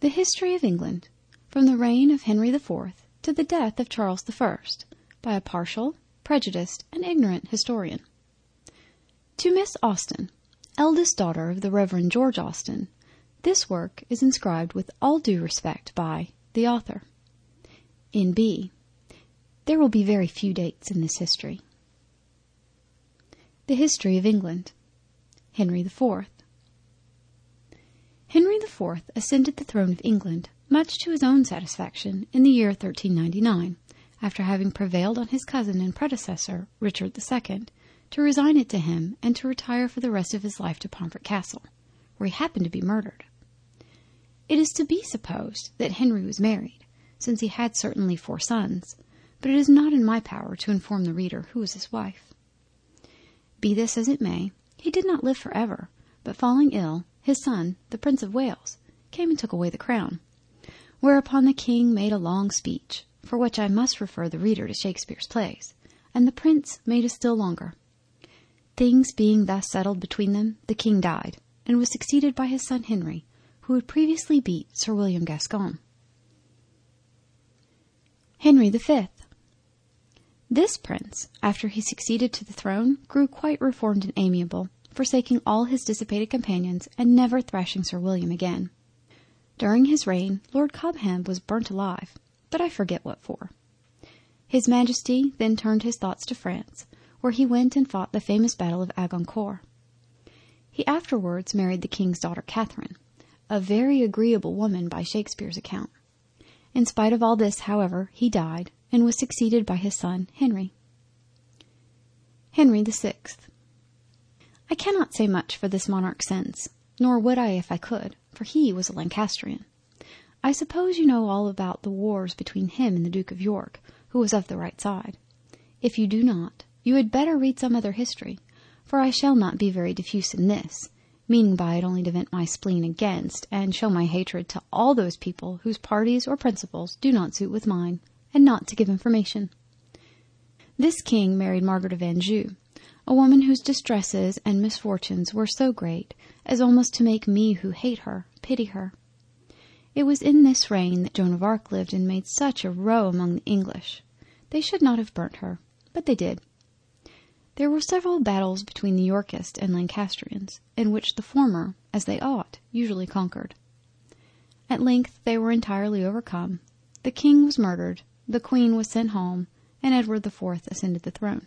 The History of England, from the reign of Henry IV to the death of Charles I, by a partial, prejudiced, and ignorant historian. To Miss Austen, eldest daughter of the Reverend George Austen, this work is inscribed with all due respect by the author. N.B. There will be very few dates in this history. The History of England. Henry IV. Henry IV ascended the throne of England, much to his own satisfaction, in the year 1399, after having prevailed on his cousin and predecessor, Richard II, to resign it to him and to retire for the rest of his life to Pomfret Castle, where he happened to be murdered. It is to be supposed that Henry was married, since he had certainly 4 sons, but it is not in my power to inform the reader who was his wife. Be this as it may, he did not live forever, but falling ill, his son, the Prince of Wales, came and took away the crown, whereupon the king made a long speech, for which I must refer the reader to Shakespeare's plays, and the prince made a still longer. Things being thus settled between them, the king died, and was succeeded by his son Henry, who had previously beat Sir William Gascoigne. Henry V. This prince, after he succeeded to the throne, grew quite reformed and amiable, forsaking all his dissipated companions and never thrashing Sir William again. During his reign, Lord Cobham was burnt alive, but I forget what for. His Majesty then turned his thoughts to France, where he went and fought the famous battle of Agincourt. He afterwards married the king's daughter Catherine, a very agreeable woman by Shakespeare's account. In spite of all this, however, he died, and was succeeded by his son Henry. Henry VI. I cannot say much for this monarch's sins, nor would I if I could, for he was a Lancastrian. I suppose you know all about the wars between him and the Duke of York, who was of the right side. If you do not, you had better read some other history, for I shall not be very diffuse in this, meaning by it only to vent my spleen against, and show my hatred to all those people whose parties or principles do not suit with mine, and not to give information. This king married Margaret of Anjou, a woman whose distresses and misfortunes were so great as almost to make me who hate her pity her. It was in this reign that Joan of Arc lived and made such a row among the English. They should not have burnt her, but they did. There were several battles between the Yorkists and Lancastrians, in which the former, as they ought, usually conquered. At length they were entirely overcome. The king was murdered, the queen was sent home, and Edward IV ascended the throne.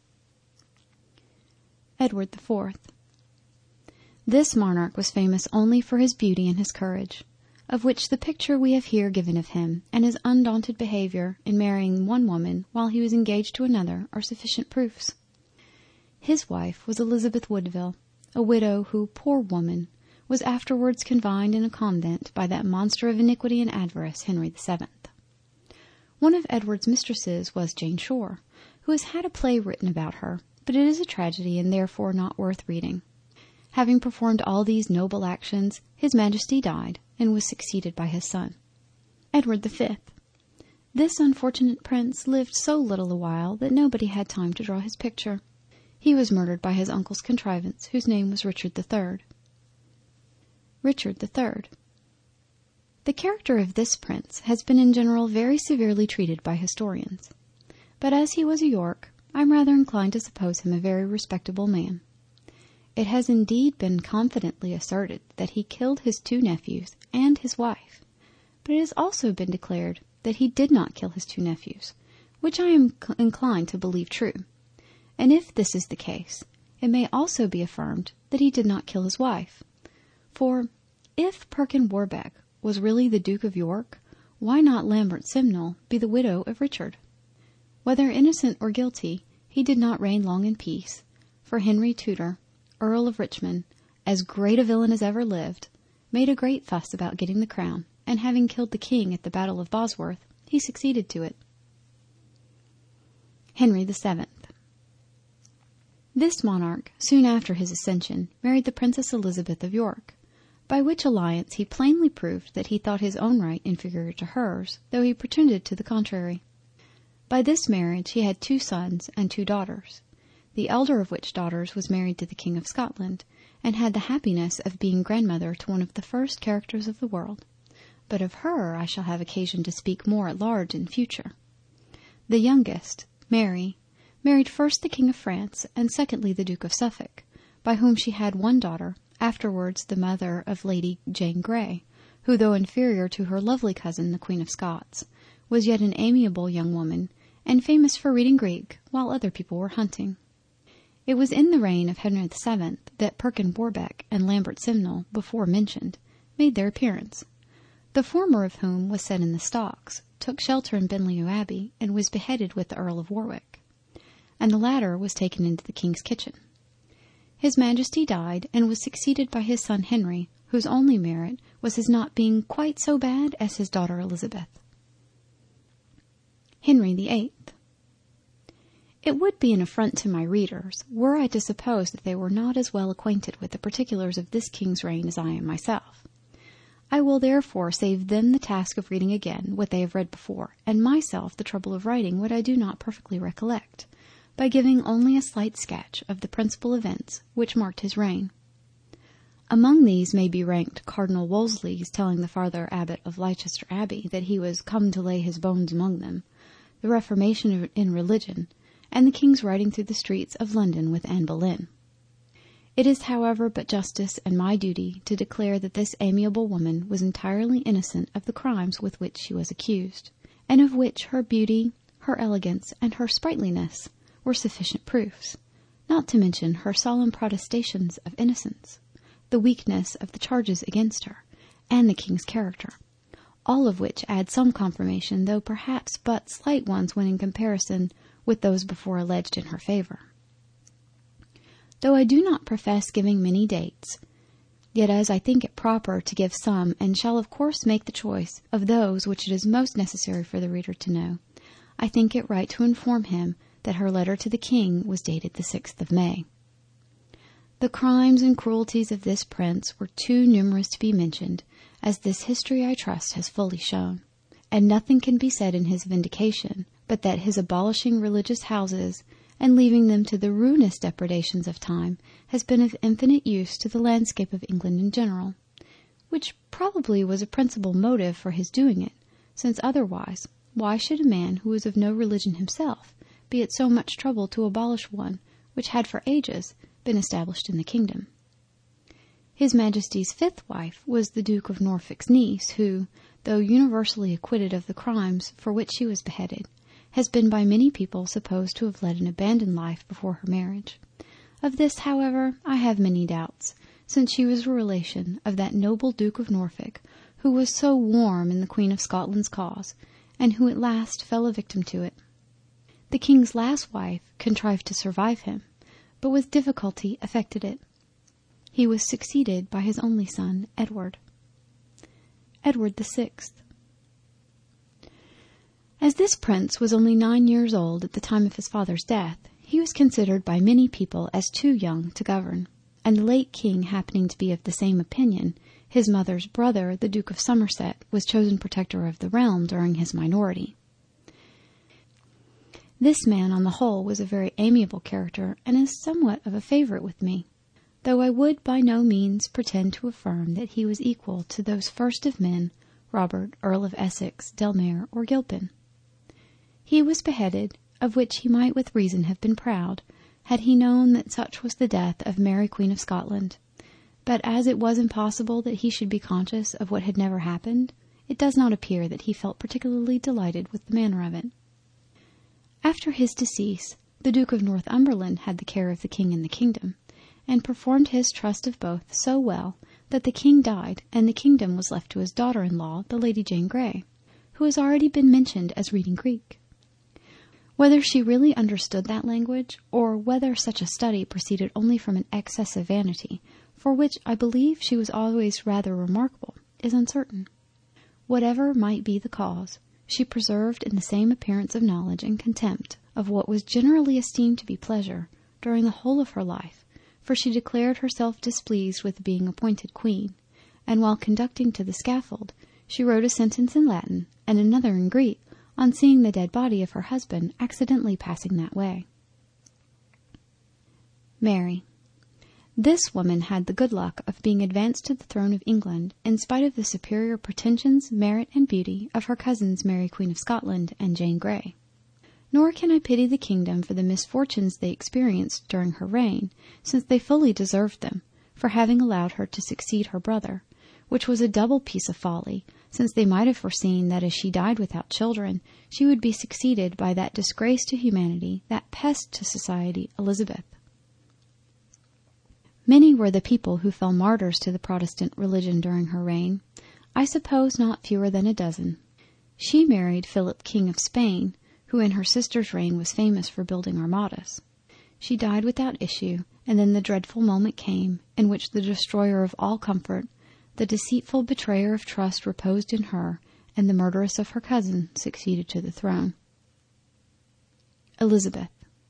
Edward IV. This monarch was famous only for his beauty and his courage, of which the picture we have here given of him, and his undaunted behavior in marrying one woman while he was engaged to another, are sufficient proofs. His wife was Elizabeth Woodville, a widow who, poor woman, was afterwards confined in a convent by that monster of iniquity and avarice, Henry VII. One of Edward's mistresses was Jane Shore, who has had a play written about her, but it is a tragedy and therefore not worth reading. Having performed all these noble actions, his Majesty died, and was succeeded by his son, Edward V. This unfortunate prince lived so little a while that nobody had time to draw his picture. He was murdered by his uncle's contrivance, whose name was Richard III. Richard III. The character of this prince has been in general very severely treated by historians, but as he was a York, I am rather inclined to suppose him a very respectable man. It has indeed been confidently asserted that he killed his 2 nephews and his wife, but it has also been declared that he did not kill his 2 nephews, which I am inclined to believe true. And if this is the case, it may also be affirmed that he did not kill his wife. For, if Perkin Warbeck was really the Duke of York, why not Lambert Simnel be the widow of Richard? Whether innocent or guilty, he did not reign long in peace, for Henry Tudor, Earl of Richmond, as great a villain as ever lived, made a great fuss about getting the crown, and having killed the king at the Battle of Bosworth, he succeeded to it. Henry VII. This monarch, soon after his accession, married the Princess Elizabeth of York, by which alliance he plainly proved that he thought his own right inferior to hers, though he pretended to the contrary. By this marriage he had 2 sons and 2 daughters, the elder of which daughters was married to the King of Scotland, and had the happiness of being grandmother to one of the first characters of the world, but of her I shall have occasion to speak more at large in future. The youngest, Mary, married first the King of France and secondly the Duke of Suffolk, by whom she had one daughter, afterwards the mother of Lady Jane Grey, who, though inferior to her lovely cousin, the Queen of Scots, was yet an amiable young woman, and famous for reading Greek while other people were hunting. It was in the reign of Henry VII that Perkin Warbeck and Lambert Simnel, before mentioned, made their appearance, the former of whom was set in the stocks, took shelter in Benliow Abbey, and was beheaded with the Earl of Warwick, and the latter was taken into the king's kitchen. His Majesty died, and was succeeded by his son Henry, whose only merit was his not being quite so bad as his daughter Elizabeth. Henry VIII. It would be an affront to my readers were I to suppose that they were not as well acquainted with the particulars of this king's reign as I am myself. I will therefore save them the task of reading again what they have read before, and myself the trouble of writing what I do not perfectly recollect, by giving only a slight sketch of the principal events which marked his reign. Among these may be ranked Cardinal Wolsey's telling the Father Abbot of Leicester Abbey that he was come to lay his bones among them, the Reformation in religion, and the King's riding through the streets of London with Anne Boleyn. It is, however, but justice and my duty to declare that this amiable woman was entirely innocent of the crimes with which she was accused, and of which her beauty, her elegance, and her sprightliness were sufficient proofs, not to mention her solemn protestations of innocence, the weakness of the charges against her, and the King's character, all of which add some confirmation, though perhaps but slight ones when in comparison with those before alleged in her favour. Though I do not profess giving many dates, yet as I think it proper to give some, and shall of course make the choice of those which it is most necessary for the reader to know, I think it right to inform him that her letter to the King was dated the 6th of May. The crimes and cruelties of this prince were too numerous to be mentioned, as this history, I trust, has fully shown, and nothing can be said in his vindication, but that his abolishing religious houses, and leaving them to the ruinous depredations of time, has been of infinite use to the landscape of England in general, which probably was a principal motive for his doing it, since otherwise, why should a man who was of no religion himself be at so much trouble to abolish one which had for ages been established in the kingdom? His Majesty's 5th wife was the Duke of Norfolk's niece, who, though universally acquitted of the crimes for which she was beheaded, has been by many people supposed to have led an abandoned life before her marriage. Of this, however, I have many doubts, since she was a relation of that noble Duke of Norfolk, who was so warm in the Queen of Scotland's cause, and who at last fell a victim to it. The King's last wife contrived to survive him, but with difficulty effected it. He was succeeded by his only son, Edward. Edward VI. As this prince was only 9 years old at the time of his father's death, he was considered by many people as too young to govern, and the late king happening to be of the same opinion, his mother's brother, the Duke of Somerset, was chosen protector of the realm during his minority. This man, on the whole, was a very amiable character, and is somewhat of a favourite with me, though I would by no means pretend to affirm that he was equal to those first of men, Robert, Earl of Essex, Delmere, or Gilpin. He was beheaded, of which he might with reason have been proud, had he known that such was the death of Mary Queen of Scotland. But as it was impossible that he should be conscious of what had never happened, it does not appear that he felt particularly delighted with the manner of it. After his decease, the Duke of Northumberland had the care of the king and the kingdom, and performed his trust of both so well that the king died, and the kingdom was left to his daughter-in-law, the Lady Jane Grey, who has already been mentioned as reading Greek. Whether she really understood that language, or whether such a study proceeded only from an excess of vanity, for which I believe she was always rather remarkable, is uncertain. Whatever might be the cause, she preserved in the same appearance of knowledge and contempt of what was generally esteemed to be pleasure during the whole of her life, for she declared herself displeased with being appointed queen, and while conducting to the scaffold, she wrote a sentence in Latin and another in Greek on seeing the dead body of her husband accidentally passing that way. Mary. This woman had the good luck of being advanced to the throne of England in spite of the superior pretensions, merit, and beauty of her cousins Mary Queen of Scotland and Jane Grey. Nor can I pity the kingdom for the misfortunes they experienced during her reign, since they fully deserved them, for having allowed her to succeed her brother, which was a double piece of folly, since they might have foreseen that as she died without children, she would be succeeded by that disgrace to humanity, that pest to society, Elizabeth. Many were the people who fell martyrs to the Protestant religion during her reign. I suppose not fewer than a dozen. She married Philip, King of Spain, who in her sister's reign was famous for building armadas. She died without issue, and then the dreadful moment came in which the destroyer of all comfort, the deceitful betrayer of trust, reposed in her, and the murderess of her cousin succeeded to the throne. Elizabeth.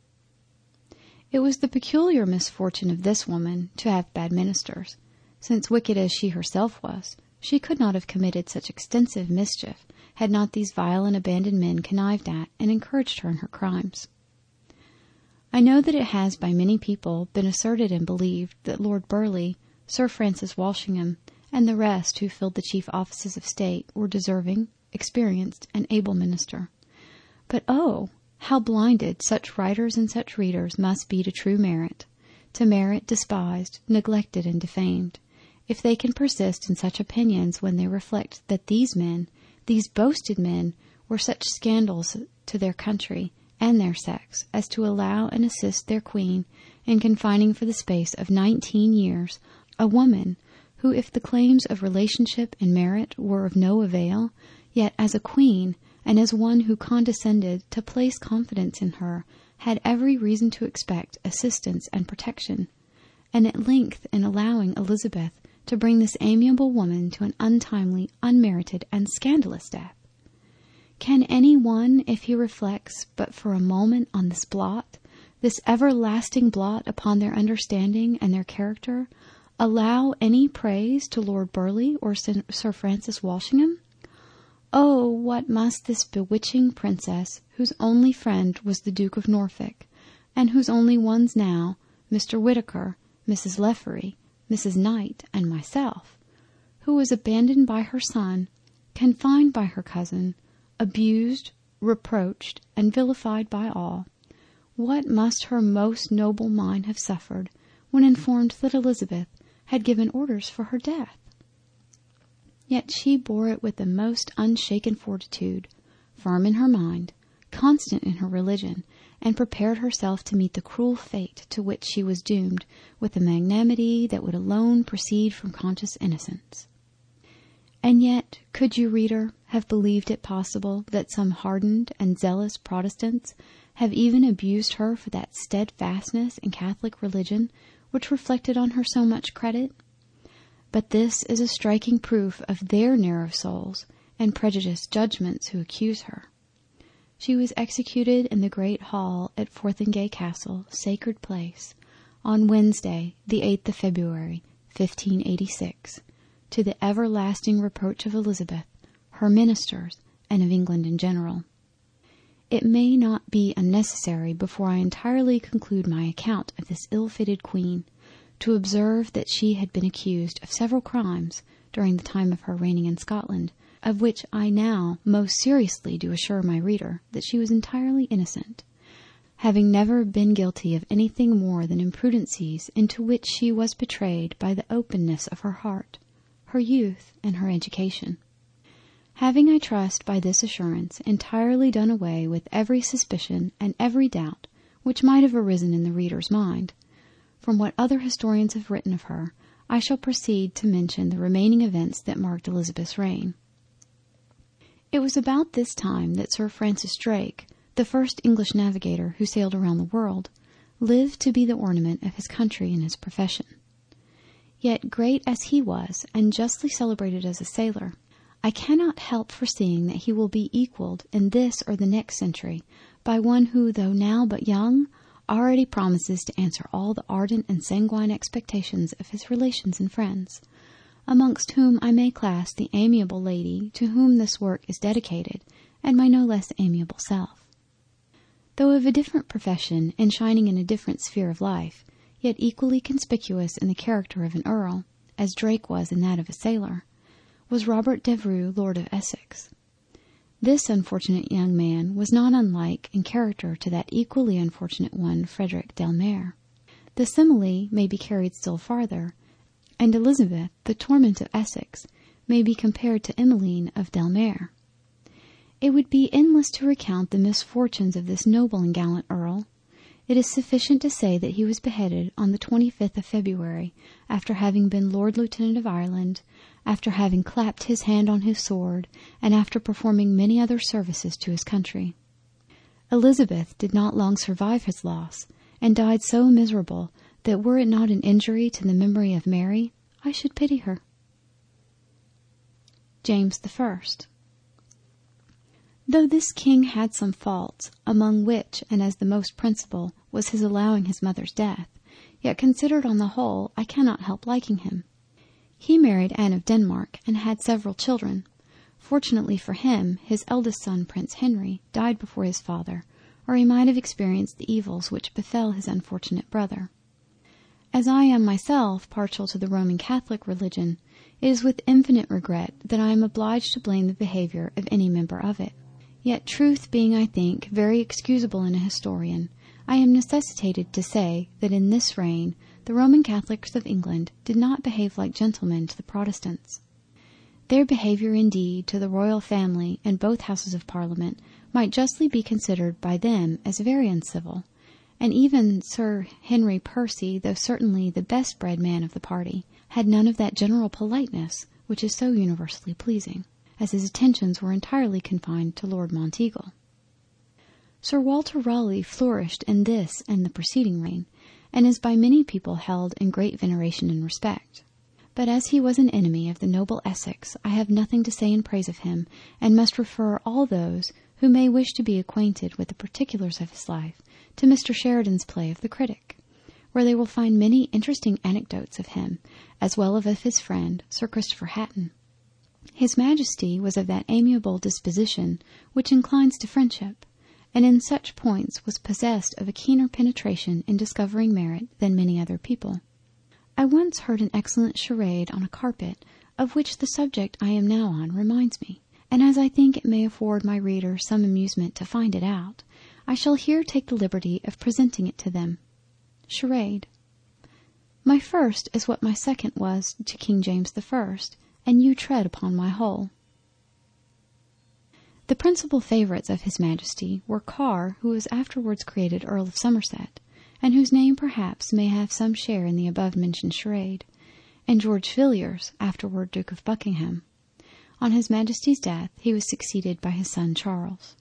It was the peculiar misfortune of this woman to have bad ministers. Since, wicked as she herself was, she could not have committed such extensive mischief had not these vile and abandoned men connived at and encouraged her in her crimes. I know that it has by many people been asserted and believed that Lord Burleigh, Sir Francis Walsingham, and the rest who filled the chief offices of state were deserving, experienced, and able minister. But oh, how blinded such writers and such readers must be to merit despised, neglected, and defamed, if they can persist in such opinions when they reflect that these men, these boasted men, were such scandals to their country and their sex as to allow and assist their queen in confining for the space of 19 years a woman who, if the claims of relationship and merit were of no avail, yet as a queen, and as one who condescended to place confidence in her, had every reason to expect assistance and protection, and at length in allowing Elizabeth to bring this amiable woman to an untimely, unmerited, and scandalous death. Can any one, if he reflects but for a moment on this blot, this everlasting blot upon their understanding and their character, allow any praise to Lord Burleigh or Sir Francis Walsingham? Oh, what must this bewitching princess, whose only friend was the Duke of Norfolk, and whose only ones now, Mr. Whittaker, Mrs. Leffery, Mrs. Knight, and myself, who was abandoned by her son, confined by her cousin, abused, reproached, and vilified by all, what must her most noble mind have suffered when informed that Elizabeth had given orders for her death? Yet she bore it with the most unshaken fortitude, firm in her mind, constant in her religion, and prepared herself to meet the cruel fate to which she was doomed with a magnanimity that would alone proceed from conscious innocence. And yet, could you, reader, have believed it possible that some hardened and zealous Protestants have even abused her for that steadfastness in Catholic religion which reflected on her so much credit? But this is a striking proof of their narrow souls and prejudiced judgments who accuse her. She was executed in the great hall at Fortheringay Castle, Sacred Place, on Wednesday, the 8th of February, 1586, to the everlasting reproach of Elizabeth, her ministers, and of England in general. It may not be unnecessary, before I entirely conclude my account of this ill-fated queen, to observe that she had been accused of several crimes during the time of her reigning in Scotland, of which I now most seriously do assure my reader that she was entirely innocent, having never been guilty of anything more than imprudencies into which she was betrayed by the openness of her heart, her youth, and her education. Having, I trust, by this assurance entirely done away with every suspicion and every doubt which might have arisen in the reader's mind, from what other historians have written of her, I shall proceed to mention the remaining events that marked Elizabeth's reign. It was about this time that Sir Francis Drake, the first English navigator who sailed around the world, lived to be the ornament of his country and his profession. Yet, great as he was, and justly celebrated as a sailor, I cannot help foreseeing that he will be equalled in this or the next century by one who, though now but young, already promises to answer all the ardent and sanguine expectations of his relations and friends, amongst whom I may class the amiable lady to whom this work is dedicated, and my no less amiable self. Though of a different profession and shining in a different sphere of life, yet equally conspicuous in the character of an earl, as Drake was in that of a sailor, was Robert Devereux, Lord of Essex. This unfortunate young man was not unlike in character to that equally unfortunate one, Frederick Delmere. The simile may be carried still farther, and Elizabeth, the torment of Essex, may be compared to Emmeline of Delmere. It would be endless to recount the misfortunes of this noble and gallant earl. It is sufficient to say that he was beheaded on the 25th of February, after having been Lord Lieutenant of Ireland, after having clapped his hand on his sword, and after performing many other services to his country. Elizabeth did not long survive his loss, and died so miserable that were it not an injury to the memory of Mary, I should pity her. James I. Though this king had some faults, among which, and as the most principal, was his allowing his mother's death, yet considered on the whole, I cannot help liking him. He married Anne of Denmark, and had several children. Fortunately for him, his eldest son, Prince Henry, died before his father, or he might have experienced the evils which befell his unfortunate brother. As I am myself partial to the Roman Catholic religion, it is with infinite regret that I am obliged to blame the behavior of any member of it. Yet truth being, I think, very excusable in a historian, I am necessitated to say that in this reign the Roman Catholics of England did not behave like gentlemen to the Protestants. Their behavior indeed to the royal family and both houses of Parliament might justly be considered by them as very uncivil, and even Sir Henry Percy, though certainly the best bred man of the party, had none of that general politeness which is so universally pleasing, as his attentions were entirely confined to Lord Monteagle. Sir Walter Raleigh flourished in this and the preceding reign, and is by many people held in great veneration and respect. But as he was an enemy of the noble Essex, I have nothing to say in praise of him, and must refer all those who may wish to be acquainted with the particulars of his life to Mr. Sheridan's play of The Critic, where they will find many interesting anecdotes of him, as well as of his friend, Sir Christopher Hatton. His Majesty was of that amiable disposition which inclines to friendship, and in such points was possessed of a keener penetration in discovering merit than many other people. I once heard an excellent charade on a carpet, of which the subject I am now on reminds me, and as I think it may afford my readers some amusement to find it out, I shall here take the liberty of presenting it to them. Charade. My first is what my second was to King James I, and you tread upon my whole. The principal favourites of his Majesty were Carr, who was afterwards created Earl of Somerset, and whose name perhaps may have some share in the above-mentioned charade, and George Villiers, afterward Duke of Buckingham. On his Majesty's death he was succeeded by his son Charles.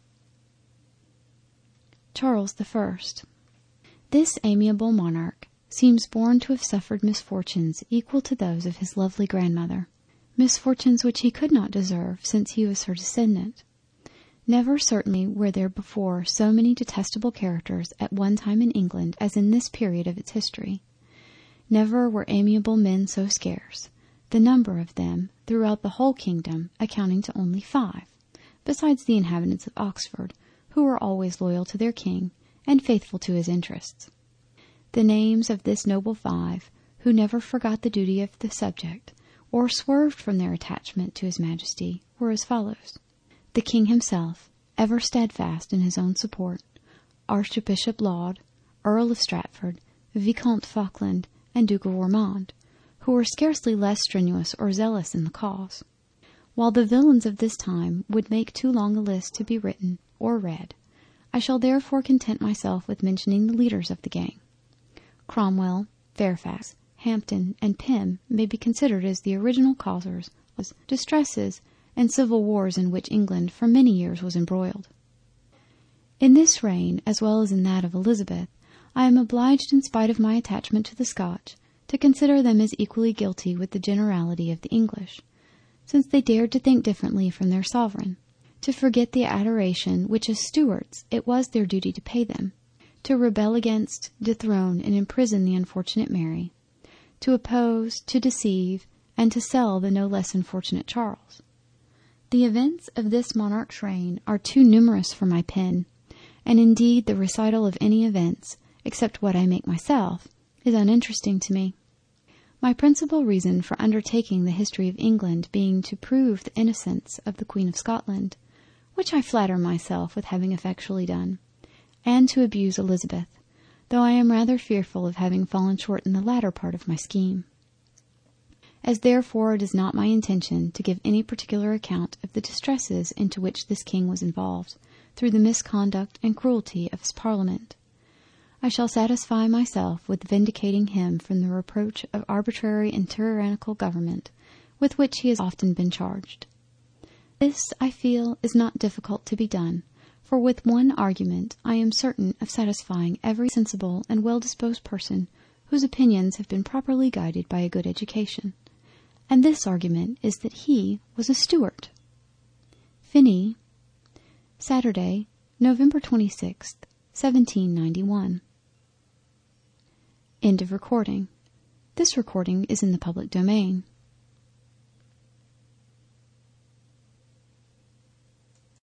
Charles I. This amiable monarch seems born to have suffered misfortunes equal to those of his lovely grandmother, misfortunes which he could not deserve, since he was her descendant. Never certainly were there before so many detestable characters at one time in England as in this period of its history. Never were amiable men so scarce, the number of them throughout the whole kingdom amounting to only 5, besides the inhabitants of Oxford, who were always loyal to their king and faithful to his interests. The names of this noble 5, who never forgot the duty of the subject, or swerved from their attachment to his Majesty, were as follows: the King himself, ever steadfast in his own support; Archbishop Laud, Earl of Stratford, Viscount Falkland, and Duke of Ormond, who were scarcely less strenuous or zealous in the cause. While the villains of this time would make too long a list to be written or read, I shall therefore content myself with mentioning the leaders of the gang. Cromwell, Fairfax, Hampden, and Pym may be considered as the original causers of distresses and civil wars in which England for many years was embroiled. In this reign, as well as in that of Elizabeth, I am obliged, in spite of my attachment to the Scotch, to consider them as equally guilty with the generality of the English, since they dared to think differently from their sovereign, to forget the adoration which as Stuarts it was their duty to pay them, to rebel against, dethrone, and imprison the unfortunate Mary, to oppose, to deceive, and to sell the no less unfortunate Charles. The events of this monarch's reign are too numerous for my pen, and indeed the recital of any events, except what I make myself, is uninteresting to me. My principal reason for undertaking the history of England being to prove the innocence of the Queen of Scotland, which I flatter myself with having effectually done, and to abuse Elizabeth, though I am rather fearful of having fallen short in the latter part of my scheme. As therefore it is not my intention to give any particular account of the distresses into which this king was involved, through the misconduct and cruelty of his Parliament, I shall satisfy myself with vindicating him from the reproach of arbitrary and tyrannical government with which he has often been charged. This, I feel, is not difficult to be done, for with one argument I am certain of satisfying every sensible and well-disposed person whose opinions have been properly guided by a good education, and this argument is that he was a Stuart. Finney, Saturday, November 26th, 1791. End of recording. This recording is in the public domain.